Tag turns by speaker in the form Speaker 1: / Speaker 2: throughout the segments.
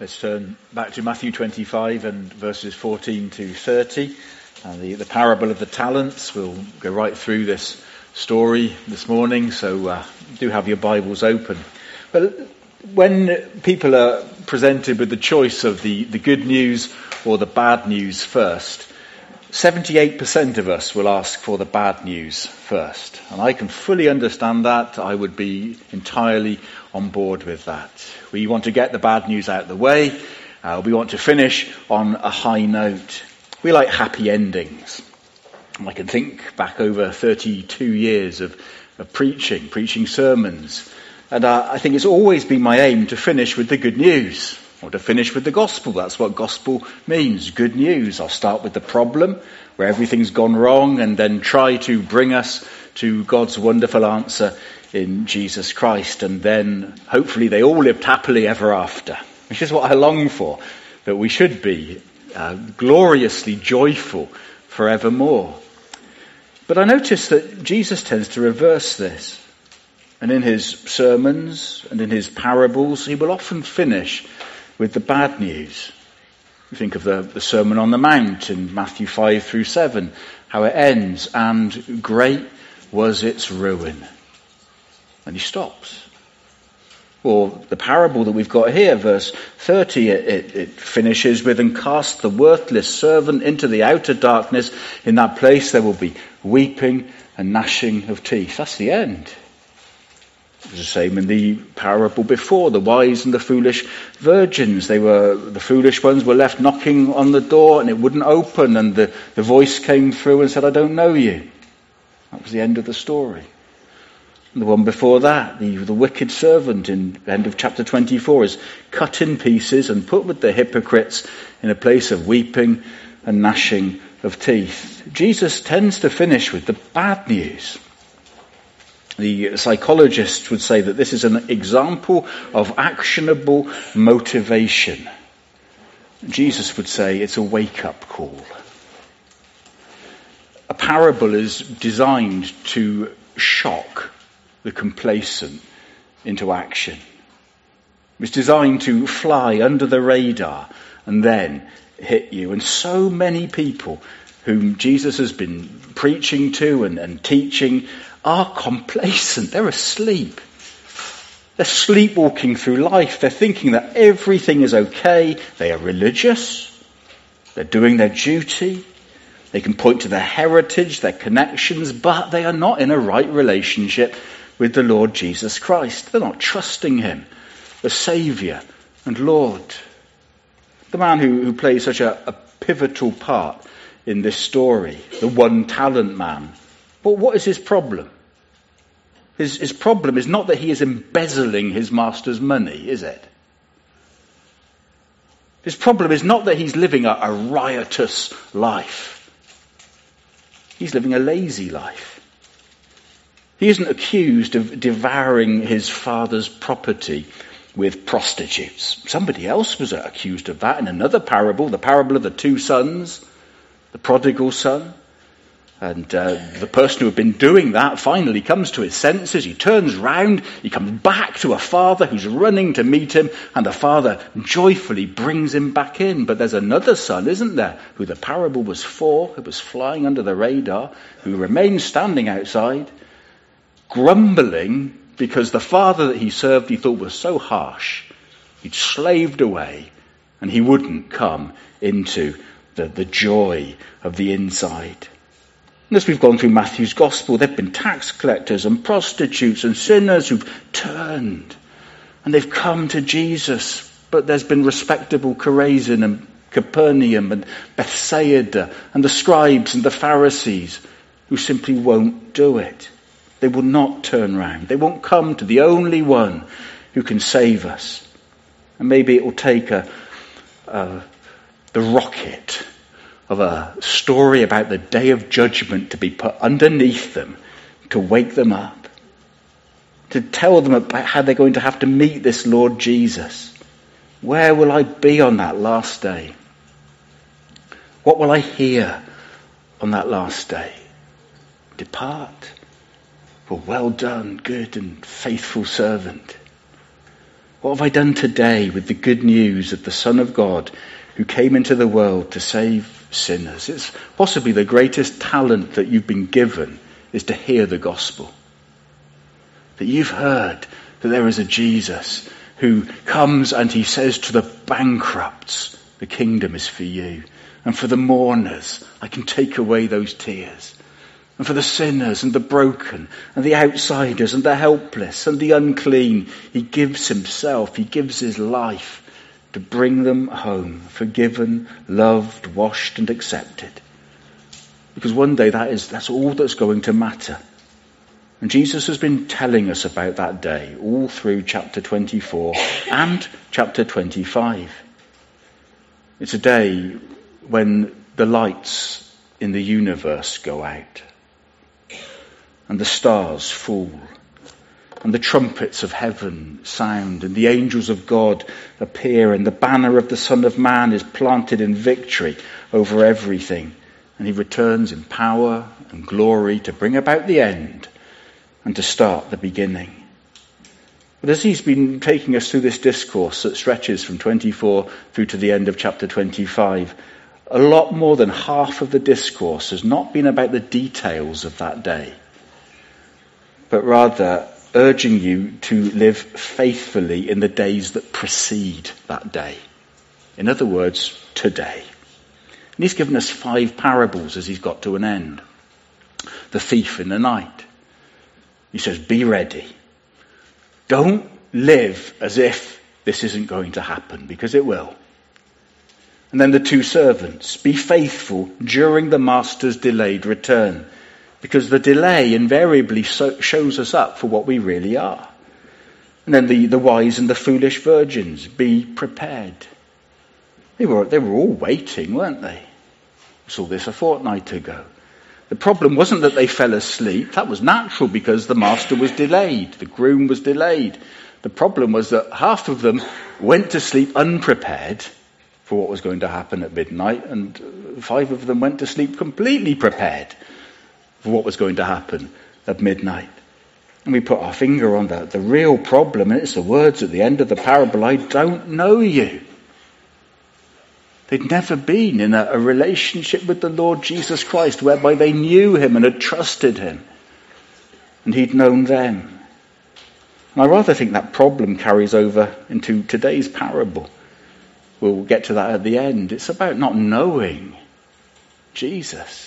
Speaker 1: Let's turn back to Matthew 25 and verses 14 to 30. The parable of the talents. We'll go right through this story this morning, so do have your Bibles open. But when people are presented with the choice of the good news or the bad news first, 78% of us will ask for the bad news first. And I can fully understand that. I would be entirely on board with that. We want to get the bad news out of the way. We want to finish on a high note. We like happy endings. And I can think back over 32 years of preaching sermons. And I think it's always been my aim to finish with the good news. Or to finish with the gospel. That's what gospel means, good news. I'll start with the problem, where everything's gone wrong, and then try to bring us to God's wonderful answer in Jesus Christ. And then, hopefully, they all lived happily ever after, which is what I long for, that we should be gloriously joyful forevermore. But I notice that Jesus tends to reverse this. And in his sermons and in his parables, he will often finish with the bad news. You think of the Sermon on the Mount in Matthew 5 through 7, how it ends, and great was its ruin. And he stops. Or the parable that we've got here, verse 30, it finishes with, and cast the worthless servant into the outer darkness. In that place there will be weeping and gnashing of teeth. That's the end. It was the same in the parable before, the wise and the foolish virgins. The foolish ones were left knocking on the door and it wouldn't open, and the voice came through and said, I don't know you. That was the end of the story. And the one before that, the wicked servant in the end of chapter 24, is cut in pieces and put with the hypocrites in a place of weeping and gnashing of teeth. Jesus tends to finish with the bad news. The psychologists would say that this is an example of actionable motivation. Jesus would say it's a wake-up call. A parable is designed to shock the complacent into action. It's designed to fly under the radar and then hit you. And so many people whom Jesus has been preaching to and teaching are complacent. They're asleep. They're sleepwalking through life. They're thinking that everything is okay. They are religious. They're doing their duty. They can point to their heritage, their connections, but they are not in a right relationship with the Lord Jesus Christ. They're not trusting him as Saviour and Lord. The man who plays such a pivotal part in this story, the 1 talent man. But what is his problem? His problem is not that he is embezzling his master's money, is it? His problem is not that he's living a riotous life. He's living a lazy life. He isn't accused of devouring his father's property with prostitutes. Somebody else was accused of that in another parable, the parable of the 2 sons, the prodigal son. And the person who had been doing that finally comes to his senses. He turns round. He comes back to a father who's running to meet him. And the father joyfully brings him back in. But there's another son, isn't there, who the parable was for, who was flying under the radar, who remains standing outside, grumbling because the father that he served he thought was so harsh. He'd slaved away and he wouldn't come into the joy of the inside. And as we've gone through Matthew's gospel, there have been tax collectors and prostitutes and sinners who've turned. And they've come to Jesus. But there's been respectable Chorazin and Capernaum and Bethsaida and the scribes and the Pharisees who simply won't do it. They will not turn round. They won't come to the only one who can save us. And maybe it will take the rocket of a story about the day of judgment to be put underneath them, to wake them up, to tell them about how they're going to have to meet this Lord Jesus. Where will I be on that last day? What will I hear on that last day? Depart. Well done, good and faithful servant. What have I done today with the good news of the Son of God who came into the world to save sinners? It's possibly the greatest talent that you've been given is to hear the gospel. That you've heard that there is a Jesus who comes and he says to the bankrupts, the kingdom is for you. And for the mourners, I can take away those tears. And for the sinners and the broken and the outsiders and the helpless and the unclean, he gives himself, he gives his life to bring them home, forgiven, loved, washed and accepted. Because one day that's all that's going to matter. And Jesus has been telling us about that day all through chapter 24 and chapter 25. It's a day when the lights in the universe go out and the stars fall and the trumpets of heaven sound and the angels of God appear and the banner of the Son of Man is planted in victory over everything, and he returns in power and glory to bring about the end and to start the beginning. But as he's been taking us through this discourse that stretches from 24 through to the end of chapter 25, a lot more than half of the discourse has not been about the details of that day, but rather urging you to live faithfully in the days that precede that day. In other words, today. And he's given us 5 parables as he's got to an end. The thief in the night. He says, be ready. Don't live as if this isn't going to happen, because it will. And then the 2 servants. Be faithful during the master's delayed return, because the delay invariably shows us up for what we really are. And then the wise and the foolish virgins. Be prepared. They were all waiting, weren't they? We saw this a fortnight ago. The problem wasn't that they fell asleep. That was natural because the master was delayed. The groom was delayed. The problem was that half of them went to sleep unprepared for what was going to happen at midnight, and 5 of them went to sleep completely prepared for what was going to happen at midnight. And we put our finger on the real problem, and it's the words at the end of the parable, I don't know you. They'd never been in a relationship with the Lord Jesus Christ whereby they knew him and had trusted him. And he'd known them. And I rather think that problem carries over into today's parable. We'll get to that at the end. It's about not knowing Jesus.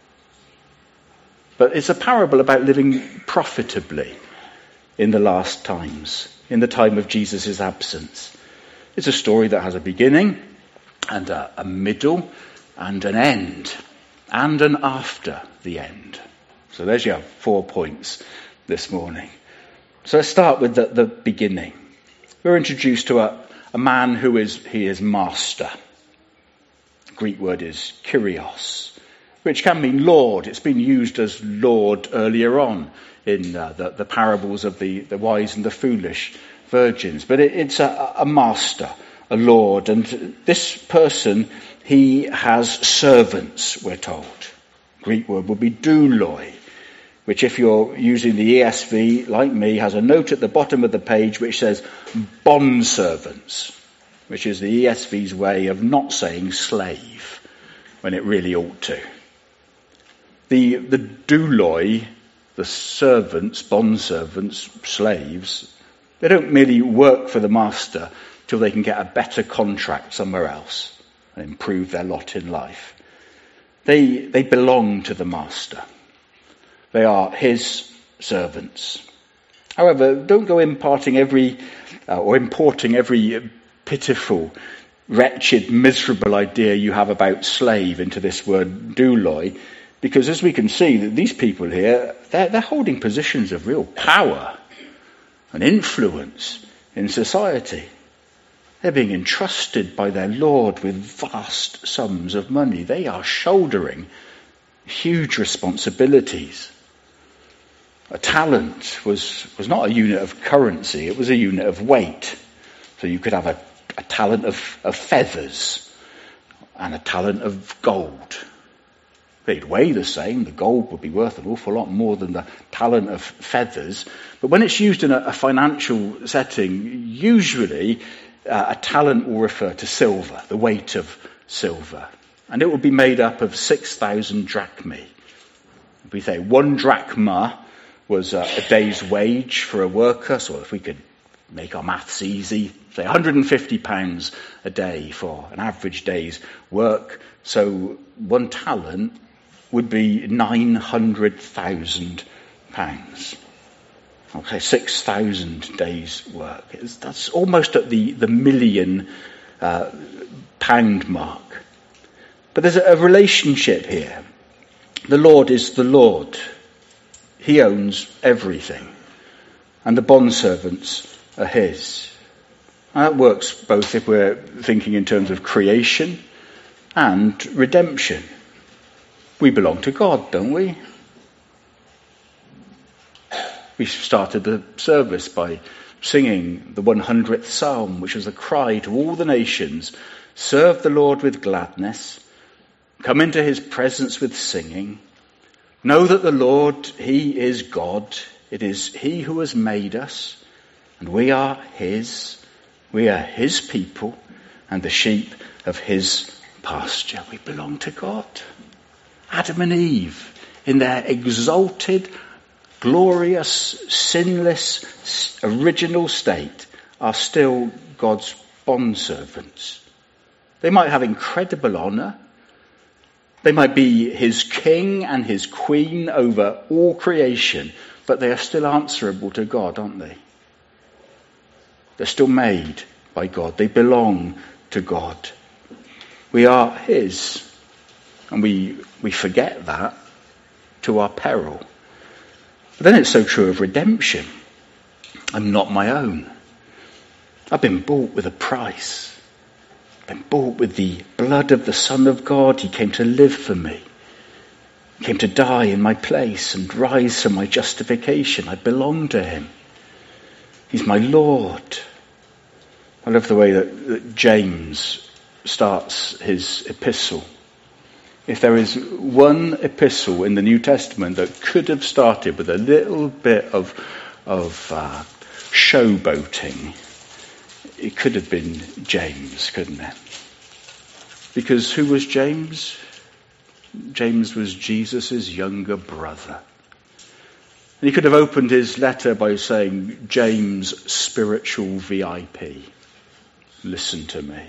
Speaker 1: But it's a parable about living profitably in the last times, in the time of Jesus' absence. It's a story that has a beginning and a middle and an end and an after the end. So there's your 4 points this morning. So let's start with the beginning. We're introduced to a man who is master. The Greek word is Kyrios, which can mean Lord. It's been used as Lord earlier on in the parables of the wise and the foolish virgins. But it's a master, a Lord. And this person, he has servants, we're told. Greek word would be douloi, which if you're using the ESV, like me, has a note at the bottom of the page which says bondservants, which is the ESV's way of not saying slave when it really ought to. The douloi, the servants, bondservants, slaves, they don't merely work for the master till they can get a better contract somewhere else and improve their lot in life. They belong to the master. They are his servants. However, don't go importing every pitiful, wretched, miserable idea you have about slave into this word douloi, because as we can see, that these people here, they're holding positions of real power and influence in society. They're being entrusted by their Lord with vast sums of money. They are shouldering huge responsibilities. A talent was not a unit of currency, it was a unit of weight. So you could have a talent of feathers and a talent of gold. They'd weigh the same. The gold would be worth an awful lot more than the talent of feathers. But when it's used in a financial setting, usually a talent will refer to silver, the weight of silver. And it will be made up of 6,000 drachmae. If we say 1 drachma was a day's wage for a worker, so if we could make our maths easy, say £150 a day for an average day's work. So 1 talent would be £900,000. Okay, 6,000 days' work. That's almost at the million pound mark. But there's a relationship here. The Lord is the Lord. He owns everything. And the bondservants are his. And that works both if we're thinking in terms of creation and redemption. We belong to God, don't we? We started the service by singing the 100th Psalm, which was a cry to all the nations, serve the Lord with gladness, come into his presence with singing, know that the Lord, he is God, it is he who has made us, and we are his people, and the sheep of his pasture. We belong to God. Adam and Eve, in their exalted, glorious, sinless, original state, are still God's bondservants. They might have incredible honour. They might be his king and his queen over all creation, but they are still answerable to God, aren't they? They're still made by God. They belong to God. We are his. And we forget that to our peril. But then it's so true of redemption. I'm not my own. I've been bought with a price. I've been bought with the blood of the Son of God. He came to live for me. He came to die in my place and rise for my justification. I belong to him. He's my Lord. I love the way that James starts his epistle. If there is one epistle in the New Testament that could have started with a little bit of showboating, it could have been James, couldn't it? Because who was James? James was Jesus' younger brother. And he could have opened his letter by saying, James, spiritual VIP, listen to me.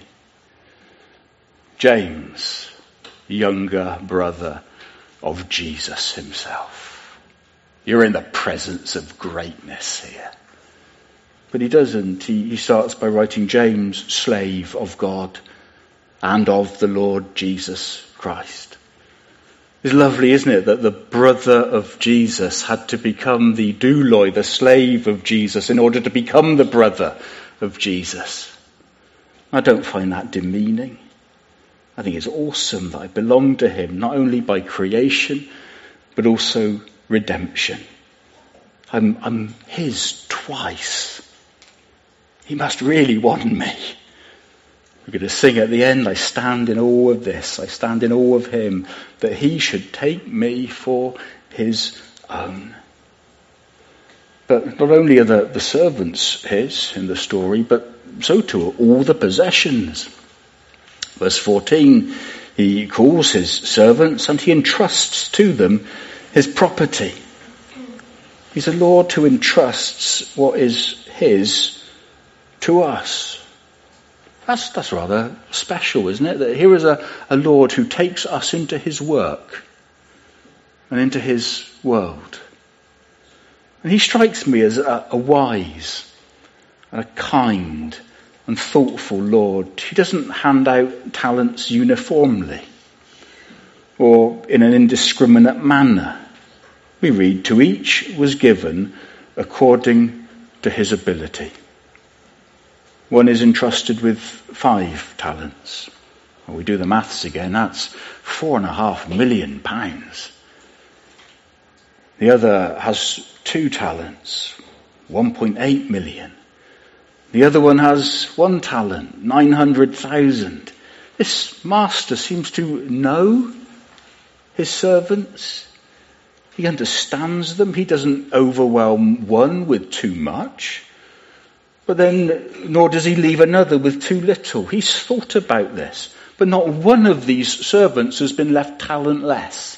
Speaker 1: James, younger brother of Jesus himself. You're in the presence of greatness here. But he doesn't. He starts by writing James, slave of God and of the Lord Jesus Christ. It's lovely, isn't it, that the brother of Jesus had to become the douloi, the slave of Jesus, in order to become the brother of Jesus. I don't find that demeaning. I think it's awesome that I belong to him, not only by creation, but also redemption. I'm his twice. He must really want me. We're going to sing at the end, I stand in awe of this. I stand in awe of him, that he should take me for his own. But not only are the servants his in the story, but so too are all the possessions. Verse 14, he calls his servants and he entrusts to them his property. He's a Lord who entrusts what is his to us. That's rather special, isn't it? That here is a Lord who takes us into his work and into his world. And he strikes me as a wise and a kind and thoughtful Lord. He doesn't hand out talents uniformly or in an indiscriminate manner. We read, to each was given according to his ability. One is entrusted with 5 talents. Well, we do the maths again, that's £4.5 million. The other has 2 talents, 1.8 million. The other one has 1 talent, 900,000. This master seems to know his servants. He understands them. He doesn't overwhelm one with too much. But then, nor does he leave another with too little. He's thought about this. But not one of these servants has been left talentless.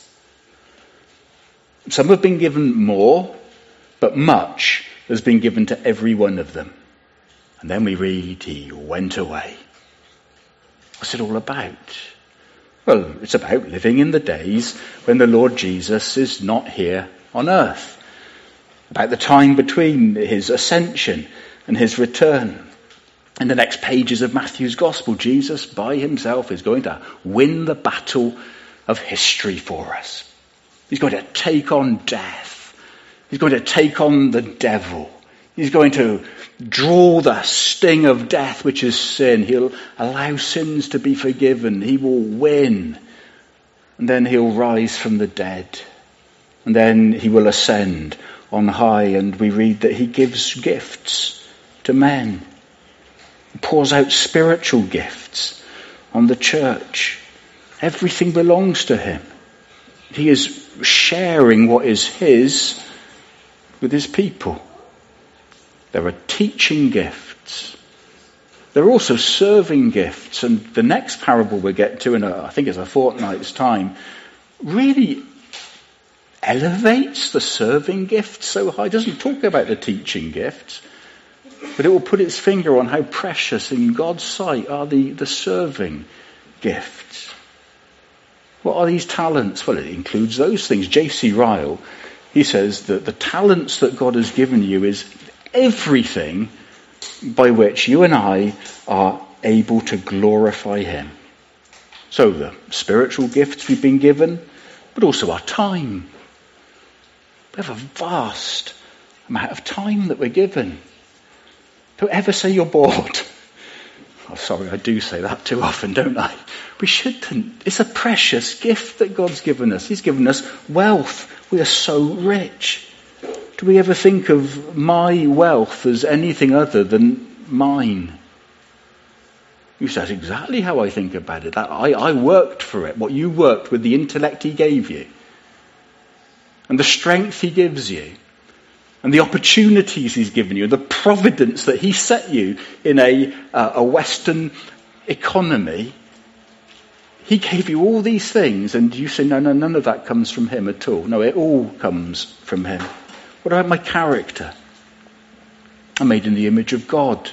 Speaker 1: Some have been given more, but much has been given to every one of them. And then we read, he went away. What's it all about? Well, it's about living in the days when the Lord Jesus is not here on earth. About the time between his ascension and his return. In the next pages of Matthew's Gospel, Jesus by himself is going to win the battle of history for us. He's going to take on death. He's going to take on the devil. He's going to draw the sting of death, which is sin. He'll allow sins to be forgiven. He will win. And then he'll rise from the dead. And then he will ascend on high. And we read that he gives gifts to men. He pours out spiritual gifts on the church. Everything belongs to him. He is sharing what is his with his people. There are teaching gifts. There are also serving gifts. And the next parable we'll get to in I think it's a fortnight's time, really elevates the serving gift so high. It doesn't talk about the teaching gifts, but it will put its finger on how precious in God's sight are the serving gifts. What are these talents? Well, it includes those things. J.C. Ryle, he says that the talents that God has given you is everything by which you and I are able to glorify him. So the spiritual gifts we've been given, but also our time. We have a vast amount of time that we're given. Don't ever say you're bored. Oh, sorry, I do say that too often, don't I? We shouldn't. It's a precious gift that God's given us. He's given us wealth. We are so rich. Do we ever think of my wealth as anything other than mine? That's exactly how I think about it. I worked for it. What you worked with, the intellect he gave you. And the strength he gives you. And the opportunities he's given you. The providence that he set you in a Western economy. He gave you all these things, and you say, no, none of that comes from him at all. No, it all comes from him. What about my character? I'm made in the image of God.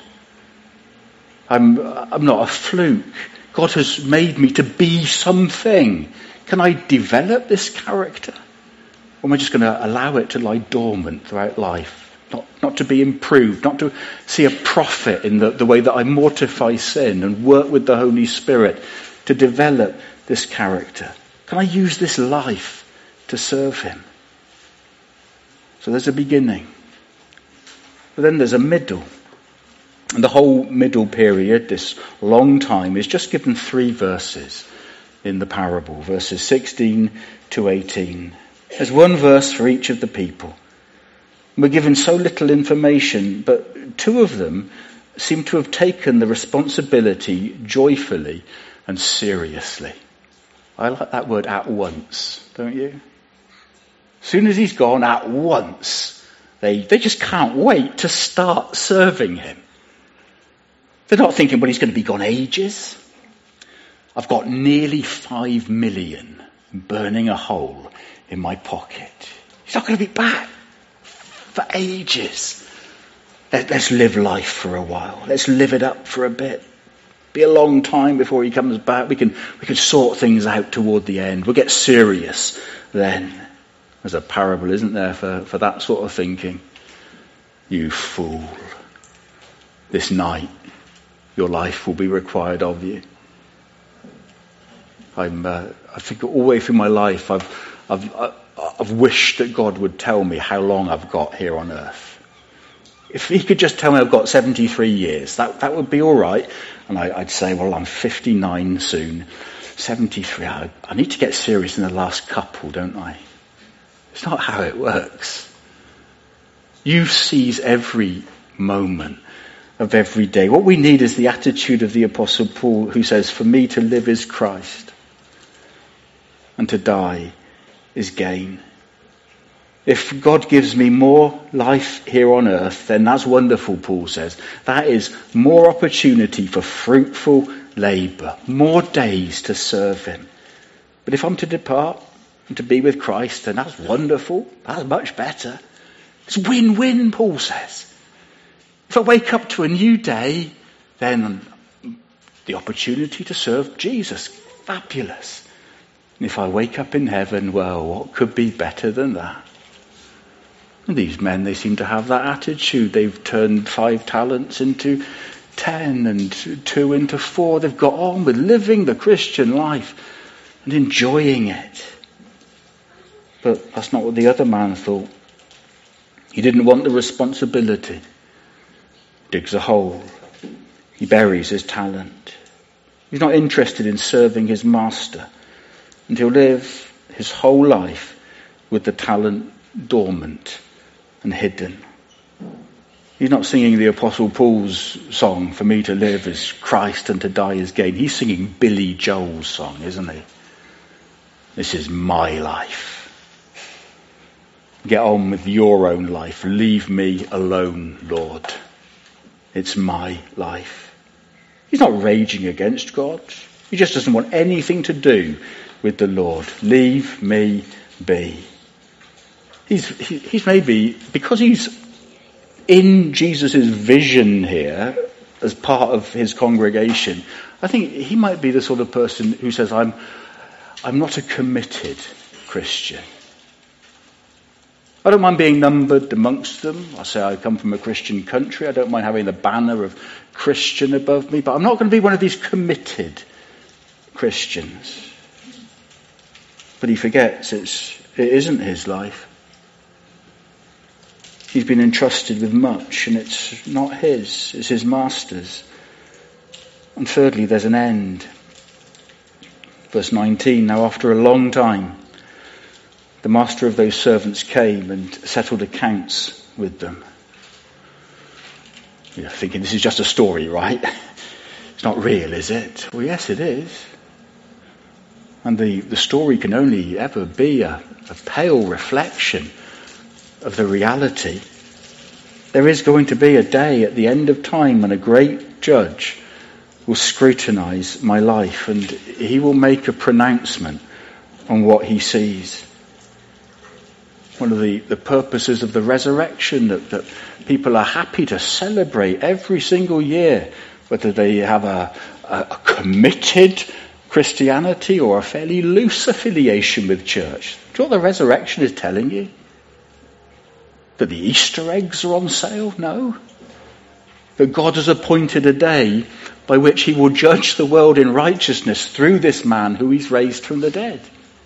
Speaker 1: I'm not a fluke. God has made me to be something. Can I develop this character? Or am I just going to allow it to lie dormant throughout life? Not to be improved, not to see a profit in the way that I mortify sin and work with the Holy Spirit to develop this character. Can I use this life to serve him? So there's a beginning. But then there's a middle. And the whole middle period, this long time, is just given 3 verses in the parable. Verses 16 to 18. There's 1 verse for each of the people. We're given so little information, but 2 of them seem to have taken the responsibility joyfully and seriously. I like that word, at once, don't you? As soon as he's gone, at once, they just can't wait to start serving him. They're not thinking, well, he's going to be gone ages. I've got nearly 5 million burning a hole in my pocket. He's not going to be back for ages. Let's live life for a while. Let's live it up for a bit. Be a long time before he comes back. We can sort things out toward the end. We'll get serious then. There's a parable, isn't there, for that sort of thinking? You fool. This night, your life will be required of you. I think all the way through my life, I've wished that God would tell me how long I've got here on earth. If he could just tell me I've got 73 years, that would be all right. And I'd say, well, I'm 59 soon. 73, I need to get serious in the last couple, don't I? It's not how it works. You seize every moment of every day. What we need is the attitude of the Apostle Paul, who says, for me to live is Christ, and to die is gain. If God gives me more life here on earth, then that's wonderful, Paul says. That is more opportunity for fruitful labour, more days to serve him. But if I'm to depart and to be with Christ, then that's wonderful. That's much better. It's win-win, Paul says. If I wake up to a new day, then the opportunity to serve Jesus, fabulous. And if I wake up in heaven, well, what could be better than that? And these men, they seem to have that attitude. They've turned 5 talents into 10 and 2 into 4. They've got on with living the Christian life and enjoying it. But that's not what the other man thought. He didn't want the responsibility. Digs a hole. He buries his talent. He's not interested in serving his master. And he'll live his whole life with the talent dormant and hidden. He's not singing the Apostle Paul's song, "For me to live is Christ and to die is gain." He's singing Billy Joel's song, isn't he? This is my life. Get on with your own life. Leave me alone, Lord. It's my life. He's not raging against God. He just doesn't want anything to do with the Lord. Leave me be. He's maybe, because he's in Jesus' vision here as part of his congregation, I think he might be the sort of person who says, I'm not a committed Christian. I don't mind being numbered amongst them. I say I come from a Christian country. I don't mind having the banner of Christian above me, but I'm not going to be one of these committed Christians. But he forgets it isn't his life. He's been entrusted with much, and it's not his, it's his master's. And thirdly, there's an end. Verse 19, now after a long time, the master of those servants came and settled accounts with them. You're thinking this is just a story, right? It's not real, is it? Well, yes, it is. And the story can only ever be a pale reflection of the reality. There is going to be a day at the end of time when a great judge will scrutinize my life and he will make a pronouncement on what he sees. One of the purposes of the resurrection that people are happy to celebrate every single year, whether they have a committed Christianity or a fairly loose affiliation with church. Do you know what the resurrection is telling you? That the Easter eggs are on sale? No. That God has appointed a day by which he will judge the world in righteousness through this man who he's raised from the dead.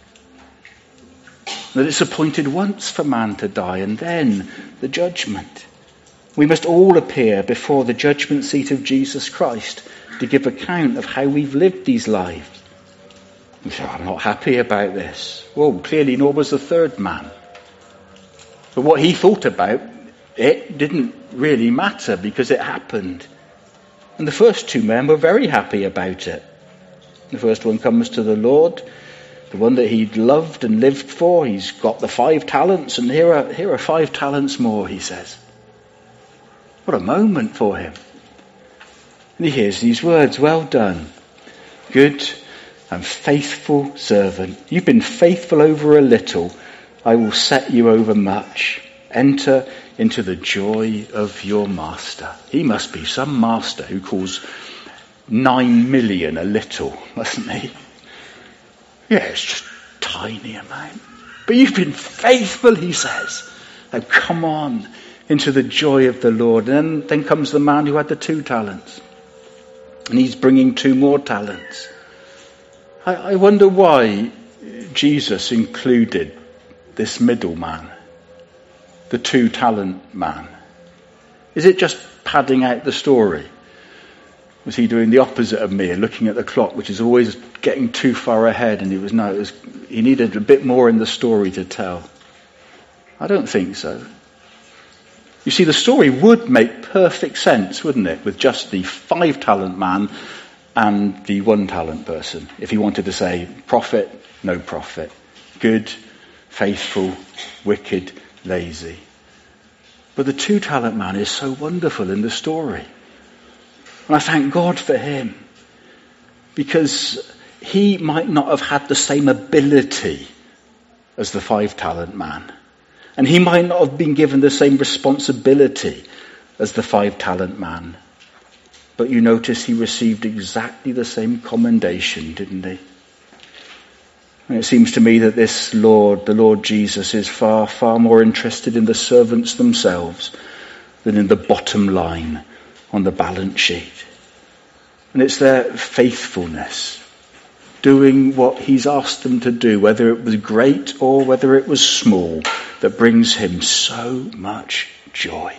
Speaker 1: That it's appointed once for man to die and then the judgment. We must all appear before the judgment seat of Jesus Christ to give account of how we've lived these lives. We say, I'm not happy about this. Well, clearly nor was the third man. But what he thought about it didn't really matter because it happened. And the first 2 men were very happy about it. The first one comes to the Lord, the one that he'd loved and lived for. He's got the 5 talents, and here are 5 talents more, he says. What a moment for him. And he hears these words, well done, good and faithful servant. You've been faithful over a little. I will set you over much. Enter into the joy of your master. He must be some master who calls 9 million a little, mustn't he? Yeah, it's just a tiny amount. But you've been faithful, he says. Now come on into the joy of the Lord. And then comes the man who had the 2 talents. And he's bringing 2 more talents. I wonder why Jesus included this middleman, the 2 talent man. Is it just padding out the story? Was he doing the opposite of me and looking at the clock, which is always getting too far ahead, and he needed a bit more in the story to tell? I don't think so. You see, the story would make perfect sense, wouldn't it, with just the 5 talent man and the 1 talent person. If he wanted to say profit, no profit. Good, faithful, wicked, lazy. But the 2-talent man is so wonderful in the story. And I thank God for him, because he might not have had the same ability as the 5-talent man. And he might not have been given the same responsibility as the 5-talent man. But you notice he received exactly the same commendation, didn't he? And it seems to me that this Lord, the Lord Jesus, is far, far more interested in the servants themselves than in the bottom line on the balance sheet. And it's their faithfulness, doing what he's asked them to do, whether it was great or whether it was small, that brings him so much joy.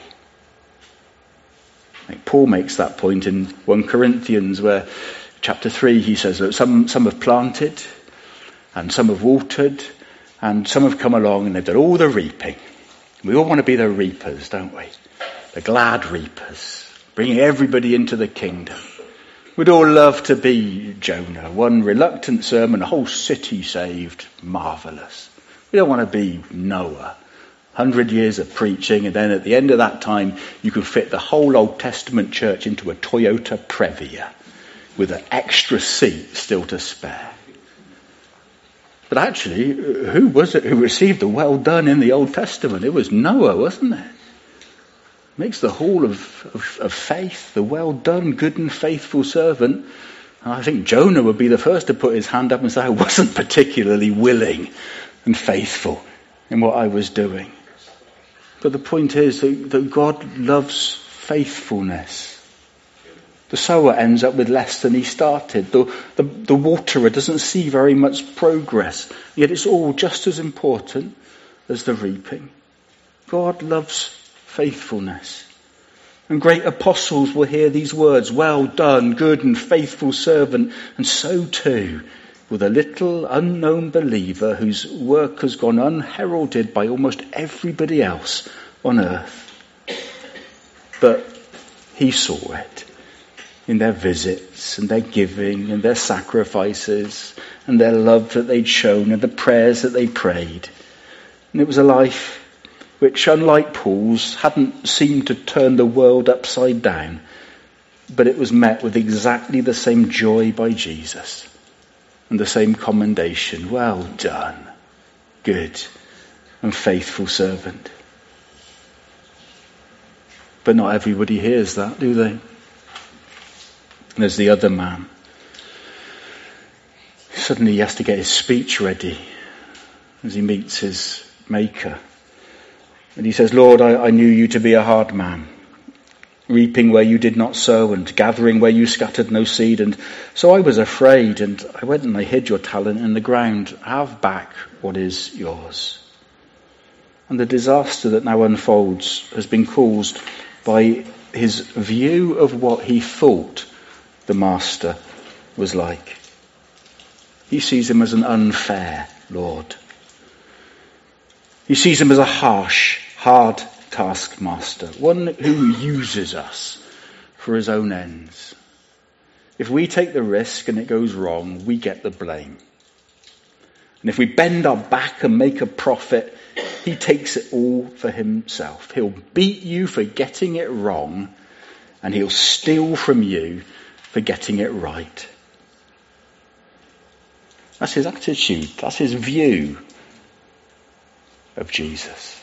Speaker 1: Like Paul makes that point in 1 Corinthians, where chapter 3 he says that some have planted, and some have watered, and some have come along and they've done all the reaping. We all want to be the reapers, don't we? The glad reapers, bringing everybody into the kingdom. We'd all love to be Jonah. One reluctant sermon, a whole city saved. Marvellous. We don't want to be Noah. 100 years of preaching, and then at the end of that time, you could fit the whole Old Testament church into a Toyota Previa with an extra seat still to spare. But actually, who was it who received the well done in the Old Testament? It was Noah, wasn't it? Makes the hall of faith, the well done, good and faithful servant. And I think Jonah would be the first to put his hand up and say, I wasn't particularly willing and faithful in what I was doing. But the point is that God loves faithfulness. The sower ends up with less than he started. The waterer doesn't see very much progress. Yet it's all just as important as the reaping. God loves faithfulness. And great apostles will hear these words, well done, good and faithful servant. And so too will the little unknown believer whose work has gone unheralded by almost everybody else on earth. But he saw it in their visits and their giving and their sacrifices and their love that they'd shown and the prayers that they prayed. And it was a life which, unlike Paul's, hadn't seemed to turn the world upside down, but it was met with exactly the same joy by Jesus and the same commendation. Well done, good and faithful servant. But not everybody hears that, do they? There's the other man. Suddenly he has to get his speech ready as he meets his maker. And he says, Lord, I knew you to be a hard man, reaping where you did not sow and gathering where you scattered no seed. And so I was afraid, and I went and I hid your talent in the ground. Have back what is yours. And the disaster that now unfolds has been caused by his view of what he thought the master was like. He sees him as an unfair Lord. He sees him as a harsh, hard taskmaster, one who uses us for his own ends. If we take the risk and it goes wrong, we get the blame. And if we bend our back and make a profit, he takes it all for himself. He'll beat you for getting it wrong, and he'll steal from you for getting it right. That's his attitude. That's his view of Jesus.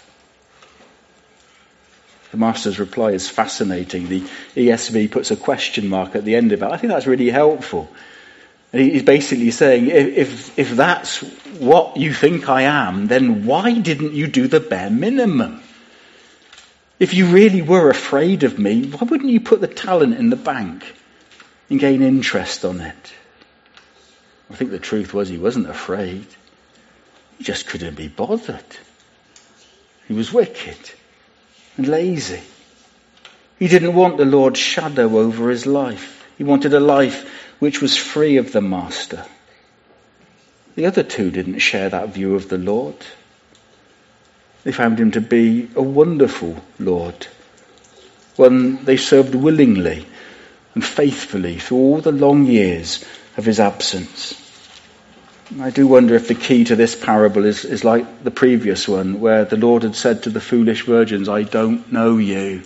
Speaker 1: The master's reply is fascinating. The ESV puts a question mark at the end of it. I think that's really helpful. And he's basically saying, if that's what you think I am, then why didn't you do the bare minimum? If you really were afraid of me, why wouldn't you put the talent in the bank and gain interest on it? I think the truth was he wasn't afraid. He just couldn't be bothered. He was wicked and lazy. He didn't want the Lord's shadow over his life. He wanted a life which was free of the master. The other two didn't share that view of the Lord. They found him to be a wonderful Lord, one they served willingly and faithfully through all the long years of his absence. I do wonder if the key to this parable is like the previous one, where the Lord had said to the foolish virgins, I don't know you.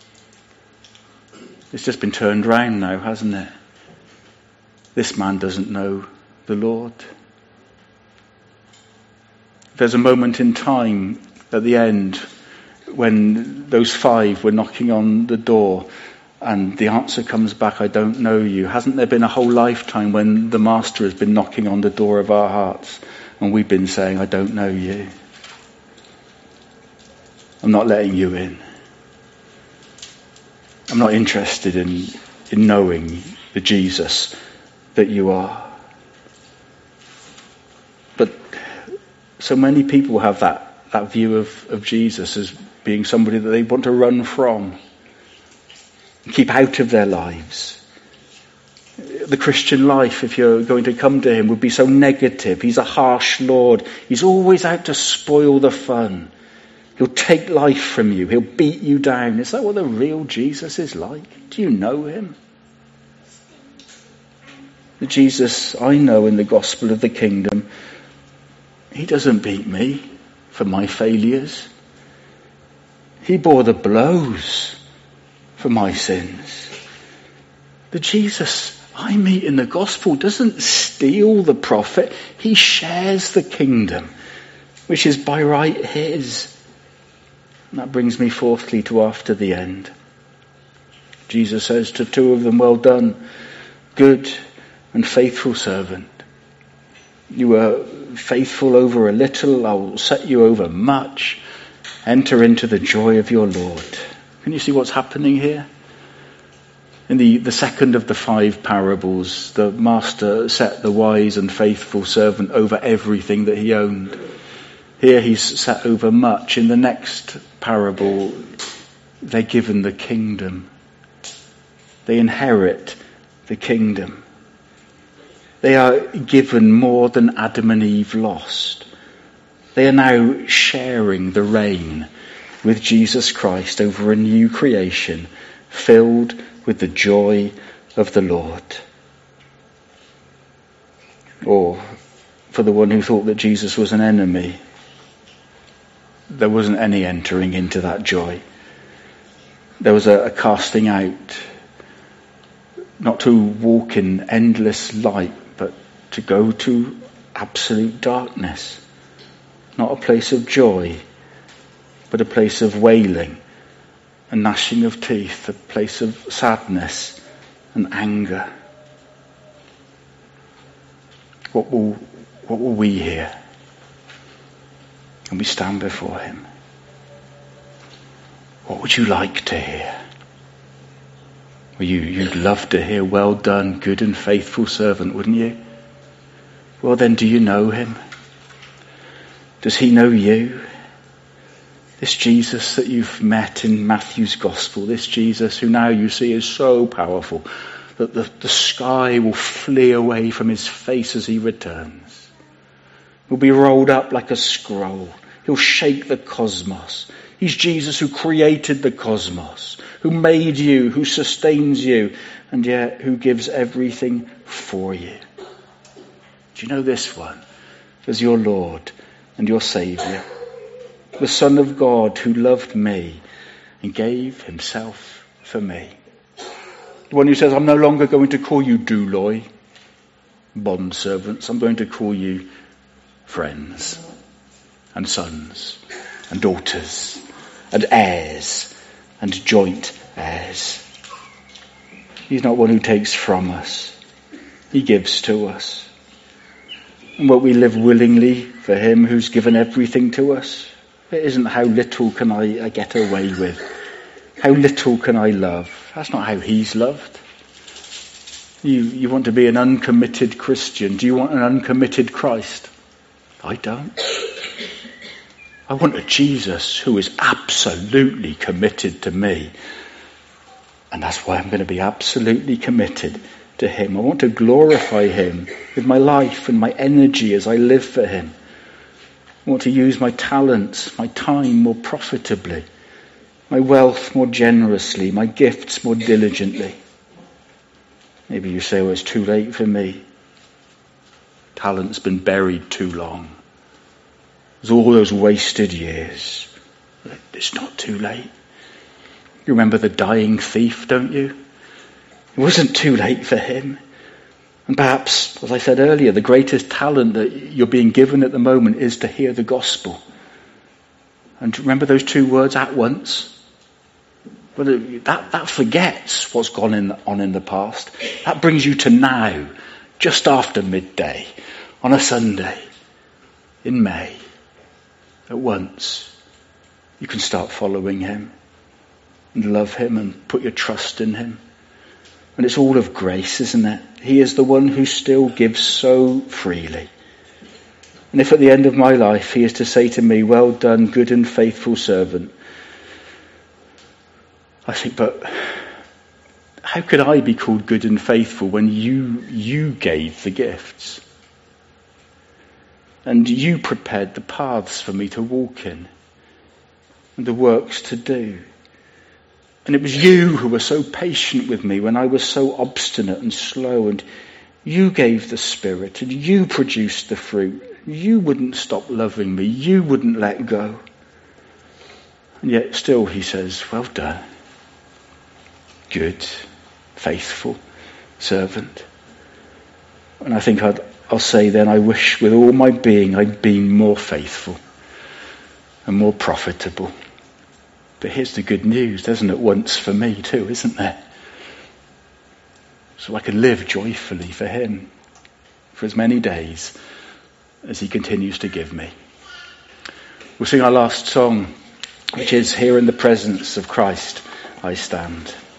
Speaker 1: It's just been turned round now, hasn't it? This man doesn't know the Lord. There's a moment in time at the end when those 5 were knocking on the door and the answer comes back, I don't know you. Hasn't there been a whole lifetime when the Master has been knocking on the door of our hearts and we've been saying, I don't know you. I'm not letting you in. I'm not interested in knowing the Jesus that you are. But so many people have that view of Jesus as being somebody that they want to run from, keep out of their lives. The Christian life, if you're going to come to him, would be so negative. He's a harsh Lord. He's always out to spoil the fun. He'll take life from you. He'll beat you down. Is that what the real Jesus is like? Do you know him? The Jesus I know in the gospel of the kingdom, he doesn't beat me for my failures. He bore the blows for my sins. The Jesus I meet in the gospel doesn't steal the profit. He shares the kingdom, which is by right his. And that brings me fourthly to after the end. Jesus says to 2 of them, well done, good and faithful servant. You were faithful over a little, I will set you over much. Enter into the joy of your Lord. Can you see what's happening here? In the second of the 5 parables, the master set the wise and faithful servant over everything that he owned. Here he's set over much. In the next parable, they're given the kingdom. They inherit the kingdom. They are given more than Adam and Eve lost. They are now sharing the reign with Jesus Christ over a new creation filled with the joy of the Lord. Or for the one who thought that Jesus was an enemy, there wasn't any entering into that joy. There was a casting out, not to walk in endless light, but to go to absolute darkness. Not a place of joy, but a place of wailing and gnashing of teeth, a place of sadness and anger. What will we hear when we stand before him? What would you like to hear? Well, you'd love to hear, well done, good and faithful servant, wouldn't you? Well then, do you know him? Does he know you? This Jesus that you've met in Matthew's gospel, this Jesus who now you see is so powerful that the sky will flee away from his face as he returns. He'll be rolled up like a scroll. He'll shake the cosmos. He's Jesus who created the cosmos, who made you, who sustains you, and yet who gives everything for you. Do you know this one as your Lord and your Saviour? The Son of God who loved me and gave himself for me. The one who says, I'm no longer going to call you doulos, bondservants. I'm going to call you friends and sons and daughters and heirs and joint heirs. He's not one who takes from us. He gives to us. And what we live willingly for him who's given everything to us. It isn't how little can I get away with. How little can I love? That's not how he's loved. You want to be an uncommitted Christian. Do you want an uncommitted Christ? I don't. I want a Jesus who is absolutely committed to me. And that's why I'm going to be absolutely committed to him. I want to glorify him with my life and my energy as I live for him. I want to use my talents, my time more profitably, my wealth more generously, my gifts more diligently. Maybe you say, well, it's too late for me talent's been buried too long. There's all those wasted years. It's not too late. You remember the dying thief, don't you? It wasn't too late for him. And perhaps, as I said earlier, the greatest talent that you're being given at the moment is to hear the gospel. And remember those two words, at once? Well, that forgets what's gone on in the past. That brings you to now, just after midday, on a Sunday, in May. At once, you can start following him and love him and put your trust in him. And it's all of grace, isn't it? He is the one who still gives so freely. And if at the end of my life he is to say to me, well done, good and faithful servant, I think, but how could I be called good and faithful when you gave the gifts? And you prepared the paths for me to walk in and the works to do. And it was you who were so patient with me when I was so obstinate and slow, and you gave the Spirit and you produced the fruit. You wouldn't stop loving me. You wouldn't let go. And yet still he says, well done, good, faithful servant. And I think I'll say then, I wish with all my being I'd been more faithful and more profitable. But here's the good news, there's an at once for me too, isn't there? So I can live joyfully for him for as many days as he continues to give me. We'll sing our last song, which is Here in the Presence of Christ I Stand.